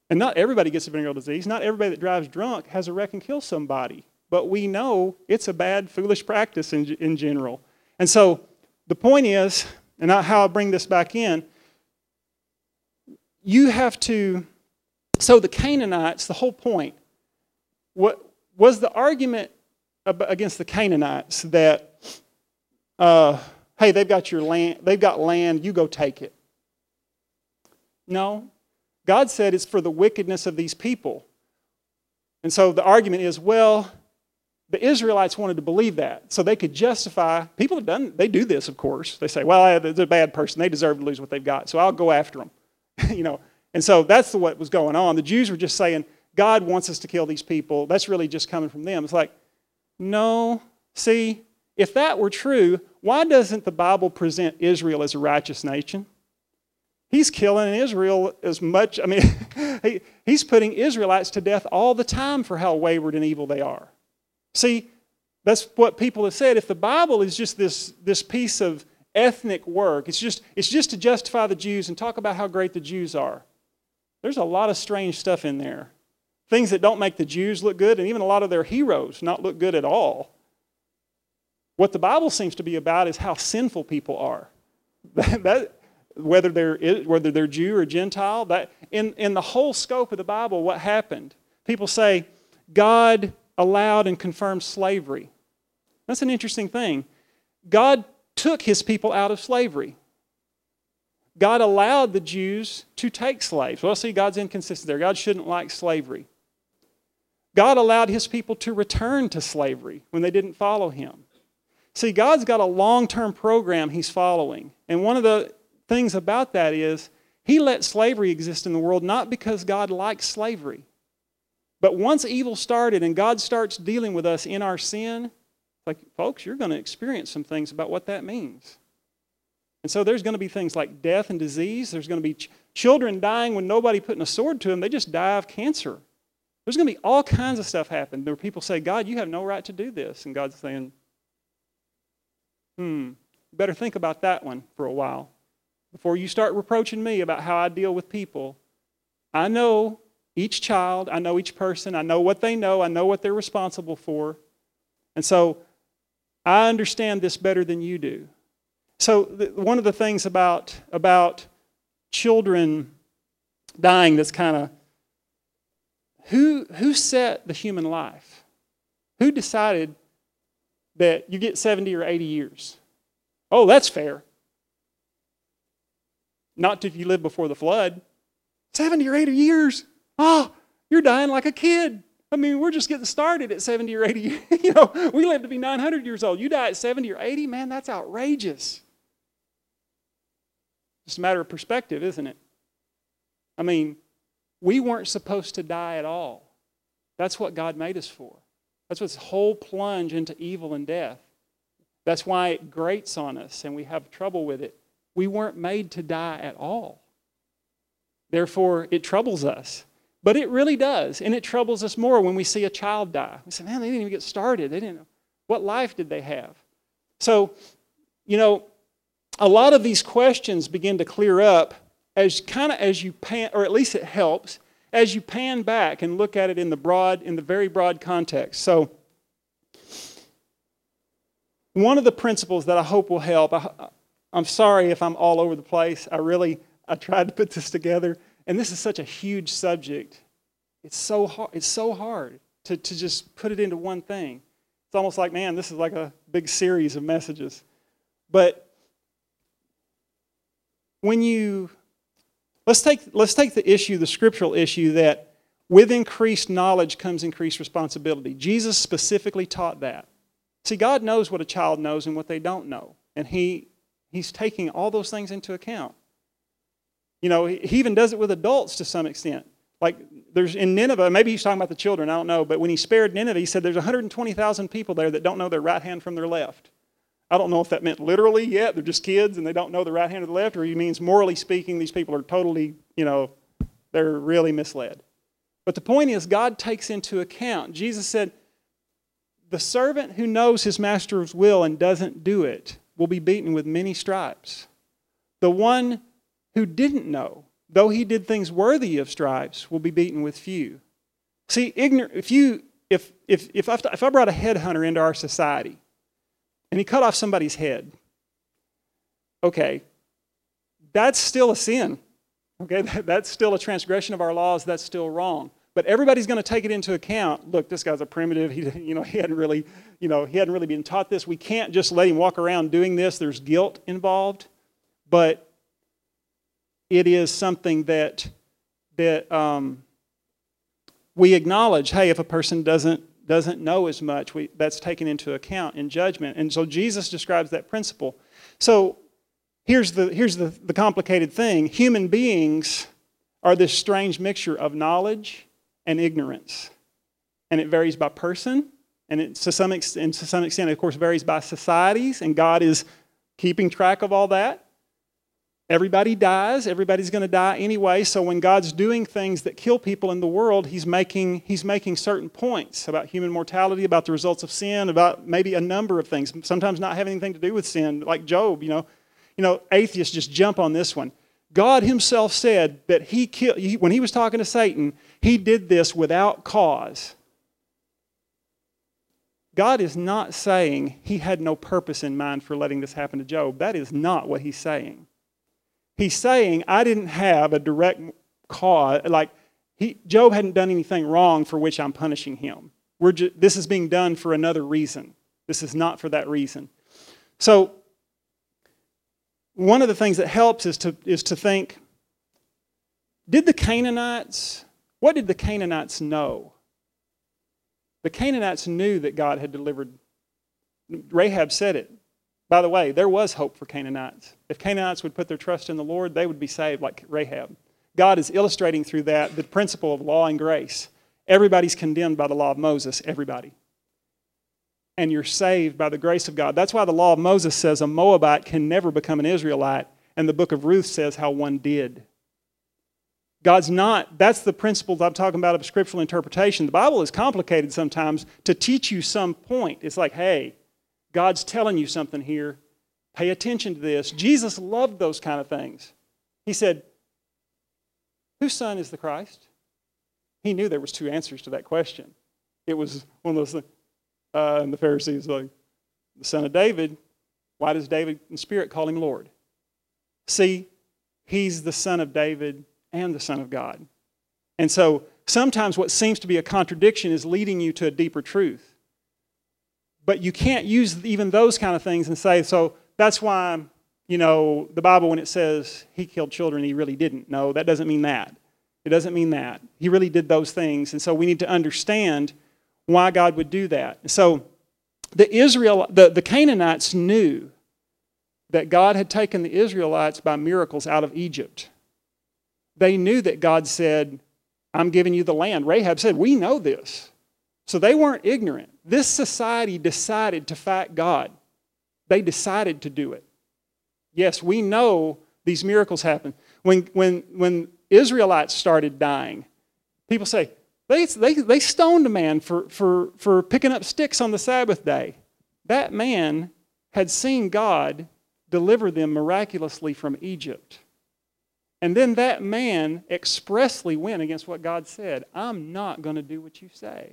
And not everybody gets a venereal disease. Not everybody that drives drunk has a wreck and kills somebody. But we know it's a bad, foolish practice in general. And so the point is, and how I bring this back in, you have to, so the Canaanites, the whole point, what was the argument against the Canaanites that, hey, they've got your land, they've got land, you go take it. No. God said it's for the wickedness of these people. And so the argument is, well, the Israelites wanted to believe that. So they could justify, people have done, they do this, of course. They say, well, they're a bad person. They deserve to lose what they've got. So I'll go after them. And so that's what was going on. The Jews were just saying, God wants us to kill these people. That's really just coming from them. It's like, no. See, if that were true, why doesn't the Bible present Israel as a righteous nation? He's killing Israel as much, he's putting Israelites to death all the time for how wayward and evil they are. See, that's what people have said. If the Bible is just this piece of ethnic work, it's just to justify the Jews and talk about how great the Jews are. There's a lot of strange stuff in there. Things that don't make the Jews look good, and even a lot of their heroes not look good at all. What the Bible seems to be about is how sinful people are. Whether they're Jew or Gentile, that in the whole scope of the Bible, what happened? People say God allowed and confirmed slavery. That's an interesting thing. God took his people out of slavery. God allowed the Jews to take slaves. Well, see, God's inconsistent there. God shouldn't like slavery. God allowed his people to return to slavery when they didn't follow him. See, God's got a long-term program he's following. And one of the things about that is he let slavery exist in the world not because God likes slavery. But once evil started and God starts dealing with us in our sin, like, folks, you're going to experience some things about what that means. And so there's going to be things like death and disease. There's going to be children dying when nobody putting a sword to them. They just die of cancer. There's going to be all kinds of stuff happen where people say, God, you have no right to do this. And God's saying, better think about that one for a while. Before you start reproaching me about how I deal with people, I know each child, I know each person, I know what they know, I know what they're responsible for. And so I understand this better than you do. So one of the things about children dying that's kind of, who set the human life? Who decided that you get 70 or 80 years? Oh, that's fair. Not if you live before the flood. 70 or 80 years. Oh, you're dying like a kid. We're just getting started at 70 or 80 years. We live to be 900 years old. You die at 70 or 80, man, that's outrageous. It's a matter of perspective, isn't it? We weren't supposed to die at all. That's what God made us for. That's what's whole plunge into evil and death. That's why it grates on us and we have trouble with it. We weren't made to die at all. Therefore, it troubles us. But it really does. And it troubles us more when we see a child die. We say, man, they didn't even get started. They didn't know. What life did they have? So, a lot of these questions begin to clear up as you pan, or at least it helps, as you pan back and look at it in the very broad context. So, one of the principles that I hope will help, I'm sorry if I'm all over the place. I tried to put this together, and this is such a huge subject. It's so hard to just put it into one thing. It's almost like, man, this is like a big series of messages. But let's take the scriptural issue that with increased knowledge comes increased responsibility. Jesus specifically taught that. See, God knows what a child knows and what they don't know. And He's taking all those things into account. He even does it with adults to some extent. Like there's in Nineveh, maybe he's talking about the children, I don't know, but when he spared Nineveh, he said there's 120,000 people there that don't know their right hand from their left. I don't know if that meant literally yet, they're just kids and they don't know the right hand or the left, or he means morally speaking, these people are totally, they're really misled. But the point is, God takes into account. Jesus said, the servant who knows his master's will and doesn't do it will be beaten with many stripes. The one who didn't know though he did things worthy of stripes, will be beaten with few. See, if I brought a headhunter into our society and he cut off somebody's head, okay, that's still a sin. Okay, that's still a transgression of our laws. That's still wrong. But everybody's going to take it into account. Look, this guy's a primitive. He hadn't really been taught this. We can't just let him walk around doing this. There's guilt involved. But it is something that we acknowledge. Hey, if a person doesn't know as much, that's taken into account in judgment. And so Jesus describes that principle. So here's the complicated thing. Human beings are this strange mixture of knowledge and ignorance. And it varies by person, and to some extent, of course, varies by societies, and God is keeping track of all that. Everybody dies. Everybody's going to die anyway. So when God's doing things that kill people in the world, He's making certain points about human mortality, about the results of sin, about maybe a number of things. Sometimes not having anything to do with sin, like Job. Atheists just jump on this one. God Himself said that when He was talking to Satan, He did this without cause. God is not saying He had no purpose in mind for letting this happen to Job. That is not what He's saying. He's saying, I didn't have a direct cause, Job hadn't done anything wrong for which I'm punishing him. This is being done for another reason. This is not for that reason. So, one of the things that helps is to think, what did the Canaanites know? The Canaanites knew that God had delivered. Rahab said it. By the way, there was hope for Canaanites. If Canaanites would put their trust in the Lord, they would be saved like Rahab. God is illustrating through that the principle of law and grace. Everybody's condemned by the law of Moses, everybody. And you're saved by the grace of God. That's why the law of Moses says a Moabite can never become an Israelite, and the book of Ruth says how one did. That's the principle I'm talking about of scriptural interpretation. The Bible is complicated sometimes to teach you some point. It's like, hey, God's telling you something here. Pay attention to this. Jesus loved those kind of things. He said, whose son is the Christ? He knew there was two answers to that question. It was one of those things. And the Pharisees like, the son of David. Why does David in spirit call him Lord? See, he's the son of David and the son of God. And so sometimes what seems to be a contradiction is leading you to a deeper truth. But you can't use even those kind of things and say, so that's why, the Bible, when it says He killed children, He really didn't. No, that doesn't mean that. It doesn't mean that. He really did those things. And so we need to understand why God would do that. So the Canaanites knew that God had taken the Israelites by miracles out of Egypt. They knew that God said, I'm giving you the land. Rahab said, we know this. So they weren't ignorant. This society decided to fight God. They decided to do it. Yes, we know these miracles happen. When Israelites started dying, people say, they stoned a man for picking up sticks on the Sabbath day. That man had seen God deliver them miraculously from Egypt. And then that man expressly went against what God said. I'm not going to do what you say.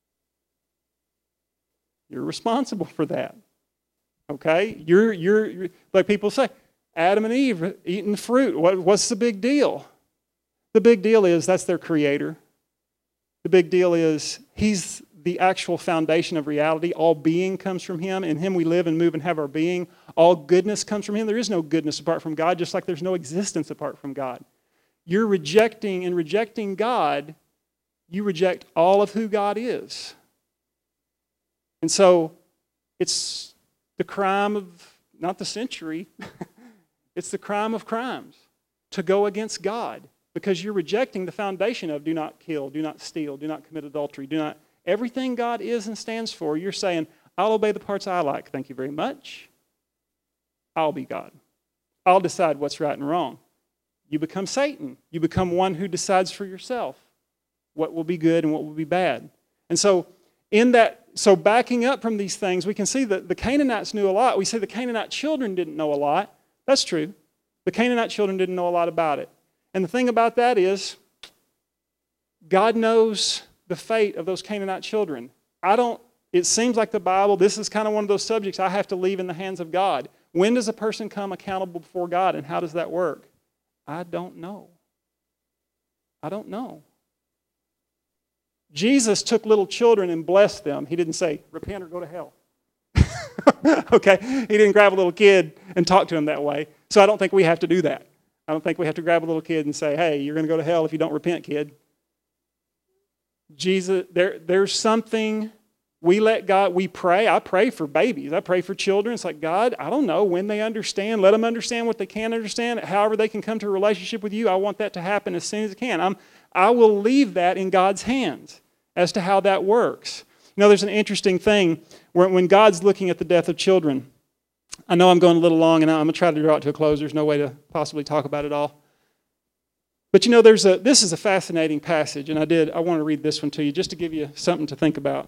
You're responsible for that. Okay? You're like people say, Adam and Eve eating fruit. What's the big deal? The big deal is that's their creator. The big deal is He's the actual foundation of reality. All being comes from Him. In Him we live and move and have our being. All goodness comes from Him. There is no goodness apart from God, just like there's no existence apart from God. You're rejecting God, you reject all of who God is. And so it's the crime of, not the century, it's the crime of crimes to go against God because you're rejecting the foundation of do not kill, do not steal, do not commit adultery, do not, everything God is and stands for, you're saying, I'll obey the parts I like. Thank you very much. I'll be God. I'll decide what's right and wrong. You become Satan. You become one who decides for yourself what will be good and what will be bad. And so so backing up from these things, we can see that the Canaanites knew a lot. We say the Canaanite children didn't know a lot. That's true. The Canaanite children didn't know a lot about it. And the thing about that is, God knows the fate of those Canaanite children. It seems like the Bible, this is kind of one of those subjects I have to leave in the hands of God. When does a person come accountable before God, and how does that work? I don't know. I don't know. Jesus took little children and blessed them. He didn't say, repent or go to hell. Okay? He didn't grab a little kid and talk to him that way. So I don't think we have to do that. I don't think we have to grab a little kid and say, hey, you're going to go to hell if you don't repent, kid. Jesus, there's something, we let God, we pray. I pray for babies. I pray for children. It's like, God, I don't know when they understand. Let them understand what they can understand. However they can come to a relationship with you, I want that to happen as soon as it can. I will leave that in God's hands as to how that works. You know, there's an interesting thing when God's looking at the death of children. I know I'm going a little long, and I'm going to try to draw it to a close. There's no way to possibly talk about it all. But you know, this is a fascinating passage, and I want to read this one to you just to give you something to think about.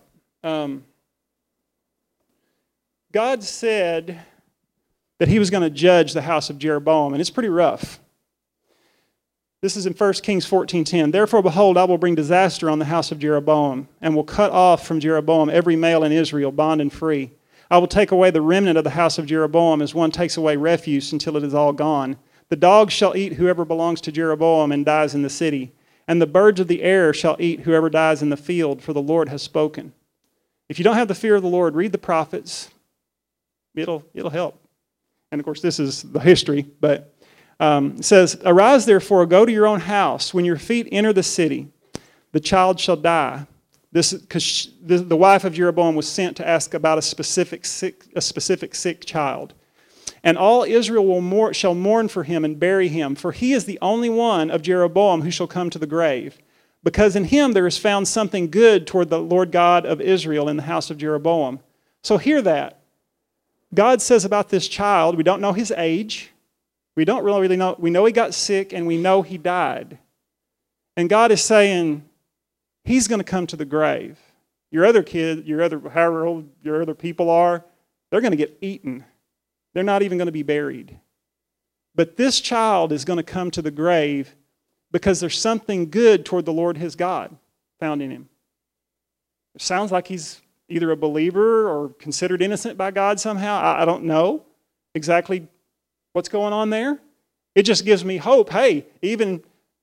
God said that He was going to judge the house of Jeroboam, and it's pretty rough. This is in 1 Kings 14:10. Therefore, behold, I will bring disaster on the house of Jeroboam, and will cut off from Jeroboam every male in Israel, bond and free. I will take away the remnant of the house of Jeroboam as one takes away refuse until it is all gone. The dogs shall eat whoever belongs to Jeroboam and dies in the city, and the birds of the air shall eat whoever dies in the field, for the Lord has spoken. If you don't have the fear of the Lord, read the prophets. It'll help. And of course, this is the history, but it says, arise therefore, go to your own house. When your feet enter the city, the child shall die. This because the wife of Jeroboam was sent to ask about a specific sick child. And all Israel shall mourn for him and bury him, for he is the only one of Jeroboam who shall come to the grave. Because in him there is found something good toward the Lord God of Israel in the house of Jeroboam. So hear that. God says about this child, we don't know his age. We don't really know. We know he got sick and we know he died. And God is saying, he's going to come to the grave. Your other kid, however old your other people are, they're going to get eaten. They're not even going to be buried. But this child is going to come to the grave because there's something good toward the Lord his God found in him. It sounds like he's either a believer or considered innocent by God somehow. I don't know exactly what's going on there. It just gives me hope. Hey, even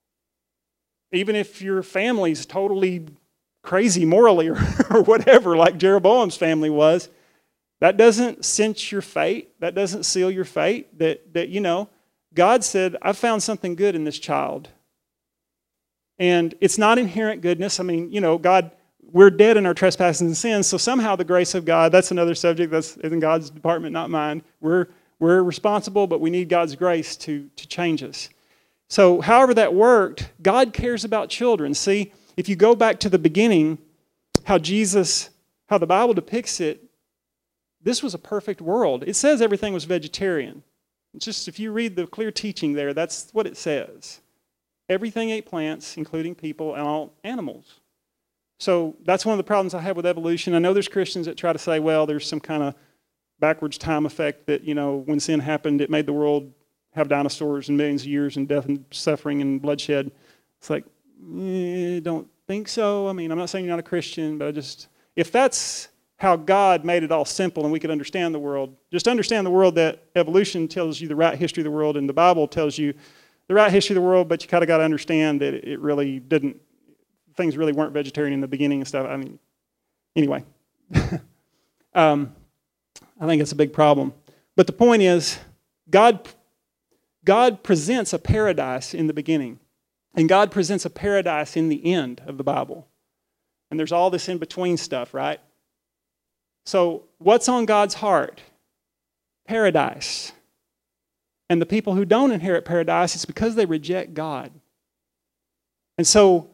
if your family's totally crazy morally or whatever, like Jeroboam's family was, that doesn't cinch your fate. That doesn't seal your fate. That you know, God said, I found something good in this child. And it's not inherent goodness. I mean, you know, God, we're dead in our trespasses and sins, so somehow the grace of God, that's another subject that's in God's department, not mine. We're responsible, but we need God's grace to change us. So however that worked, God cares about children. See, if you go back to the beginning, how the Bible depicts it, this was a perfect world. It says everything was vegetarian. It's just, if you read the clear teaching there, that's what it says. Everything ate plants, including people and all animals. So that's one of the problems I have with evolution. I know there's Christians that try to say, well, there's some kind of backwards time effect that, you know, when sin happened, it made the world have dinosaurs and millions of years and death and suffering and bloodshed. It's like, don't think so. I mean, I'm not saying you're not a Christian, but if that's how God made it all simple and we could understand the world, just understand the world that evolution tells you the right history of the world and the Bible tells you the right history of the world, but you kind of got to understand that it really didn't, things really weren't vegetarian in the beginning and stuff. I mean, anyway. I think it's a big problem. But the point is, God presents a paradise in the beginning, and God presents a paradise in the end of the Bible. And there's all this in-between stuff, right? So what's on God's heart? Paradise. And the people who don't inherit paradise, it's because they reject God. And so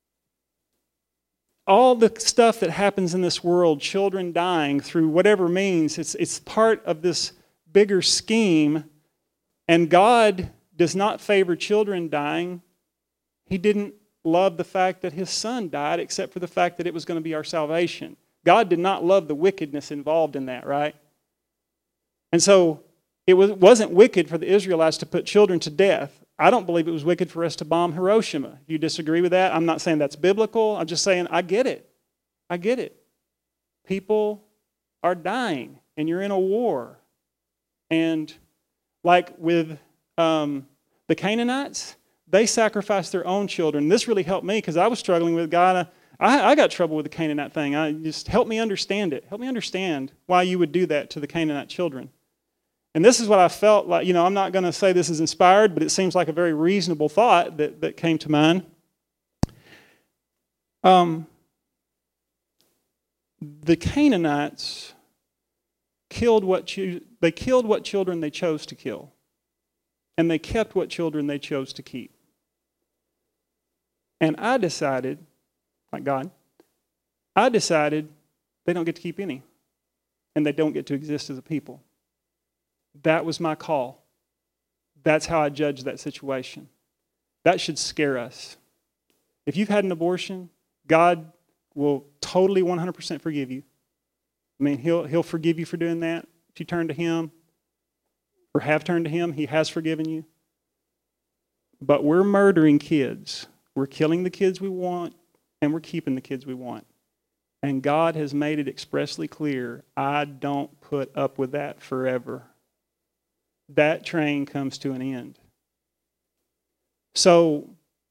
all the stuff that happens in this world, children dying through whatever means, it's part of this bigger scheme. And God does not favor children dying. He didn't love the fact that his son died, except for the fact that it was going to be our salvation. God did not love the wickedness involved in that, right? And so it wasn't wicked for the Israelites to put children to death. I don't believe it was wicked for us to bomb Hiroshima. If you disagree with that, I'm not saying that's biblical. I'm just saying I get it. I get it. People are dying, and you're in a war. And like with the Canaanites, they sacrificed their own children. This really helped me because I was struggling with God. I got trouble with the Canaanite thing. Just help me understand it. Help me understand why you would do that to the Canaanite children. And this is what I felt like. I'm not going to say this is inspired, but it seems like a very reasonable thought that came to mind. The Canaanites killed what children they chose to kill, and they kept what children they chose to keep. And I decided, like God, I decided they don't get to keep any, and they don't get to exist as a people. That was my call. That's how I judged that situation. That should scare us. If you've had an abortion, God will totally 100% forgive you. I mean, He'll forgive you for doing that. If you turn to Him, or have turned to Him, He has forgiven you. But we're murdering kids. We're killing the kids we want, and we're keeping the kids we want. And God has made it expressly clear, I don't put up with that forever. That train comes to an end. So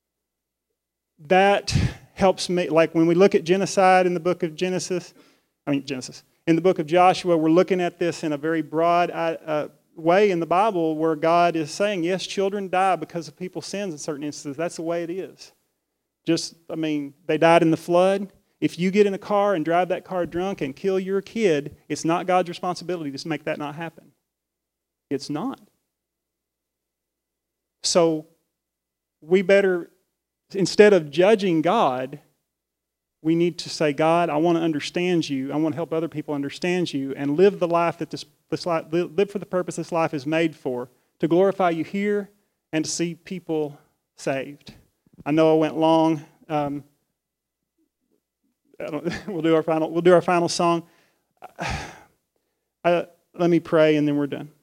that helps me, like when we look at genocide in the book of Genesis, in the book of Joshua, we're looking at this in a very broad way in the Bible where God is saying, yes, children die because of people's sins in certain instances. That's the way it is. They died in the flood. If you get in a car and drive that car drunk and kill your kid, it's not God's responsibility to make that not happen. It's not. So we better, instead of judging God, we need to say, God, I want to understand you. I want to help other people understand you and live the life that live for the purpose this life is made for, to glorify you here and to see people saved. I know I went long. We'll do our final song. Let me pray and then we're done.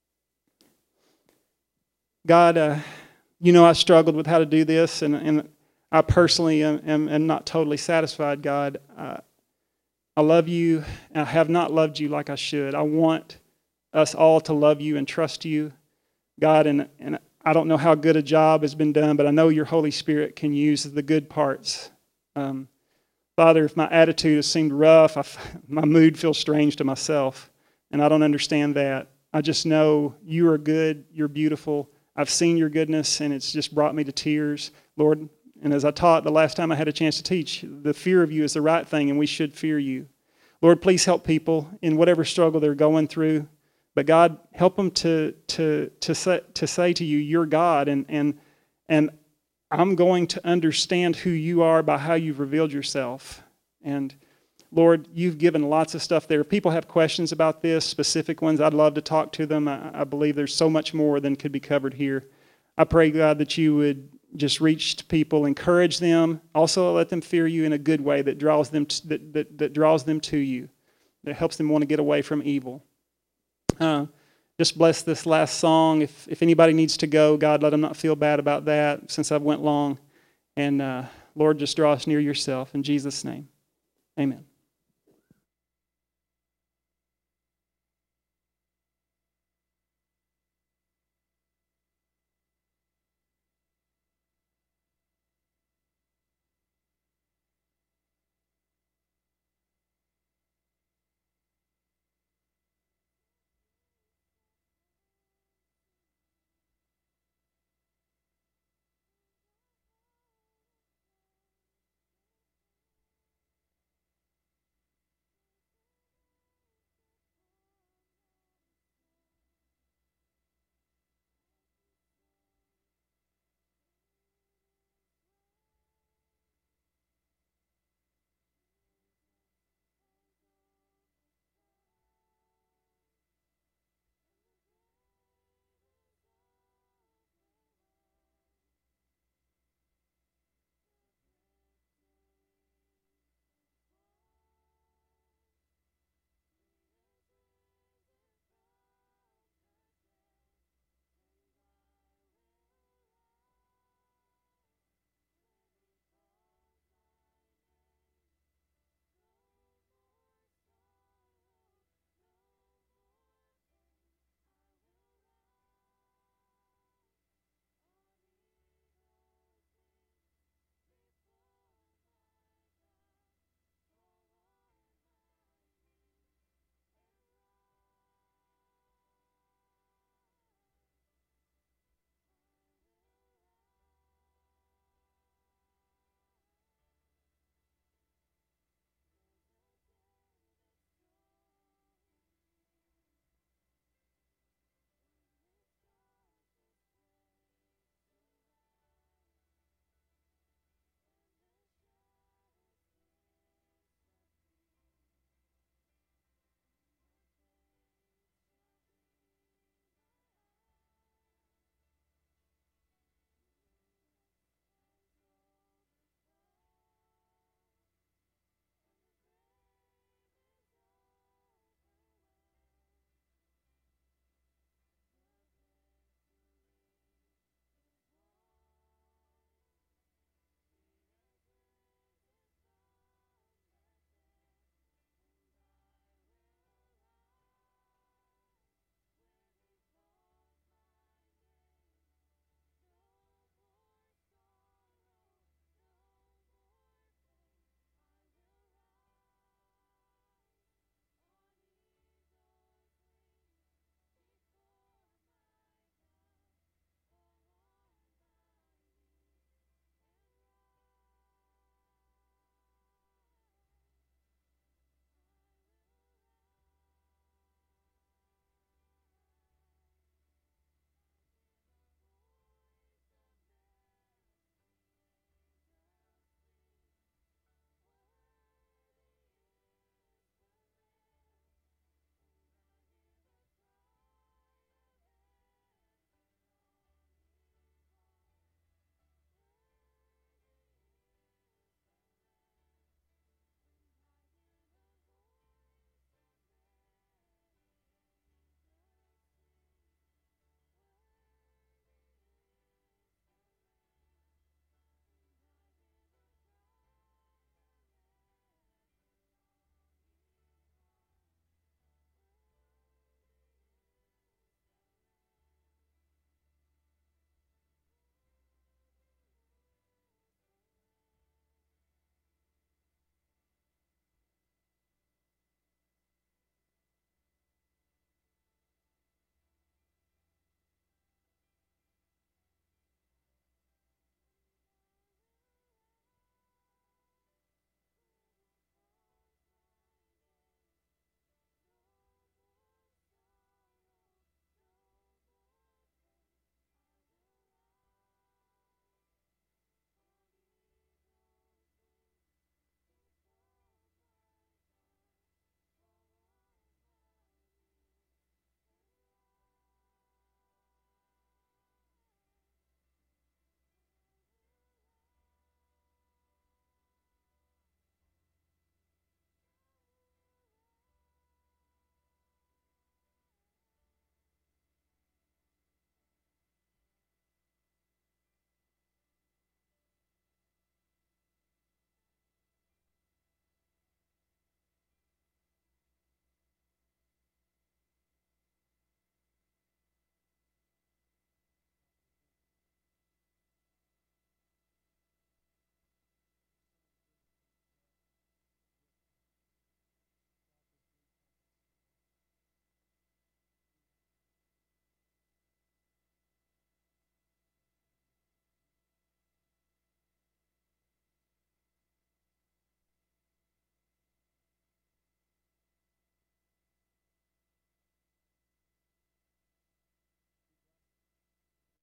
God, I struggled with how to do this, and I personally am not totally satisfied, God. I love you, and I have not loved you like I should. I want us all to love you and trust you, God, and I don't know how good a job has been done, but I know your Holy Spirit can use the good parts. Father, if my attitude has seemed rough, my mood feels strange to myself, and I don't understand that. I just know you are good, you're beautiful. I've seen your goodness, and it's just brought me to tears, Lord. And as I taught the last time I had a chance to teach, the fear of you is the right thing, and we should fear you. Lord, please help people in whatever struggle they're going through. But God, help them to say to you, you're God, and I'm going to understand who you are by how you've revealed yourself. And Lord, you've given lots of stuff there. If people have questions about this, specific ones, I'd love to talk to them. I believe there's so much more than could be covered here. I pray, God, that you would just reach to people, encourage them, also let them fear you in a good way that draws them that draws them to you, that helps them want to get away from evil. Just bless this last song. If anybody needs to go, God, let them not feel bad about that since I've went long. And Lord, just draw us near yourself. In Jesus' name, amen.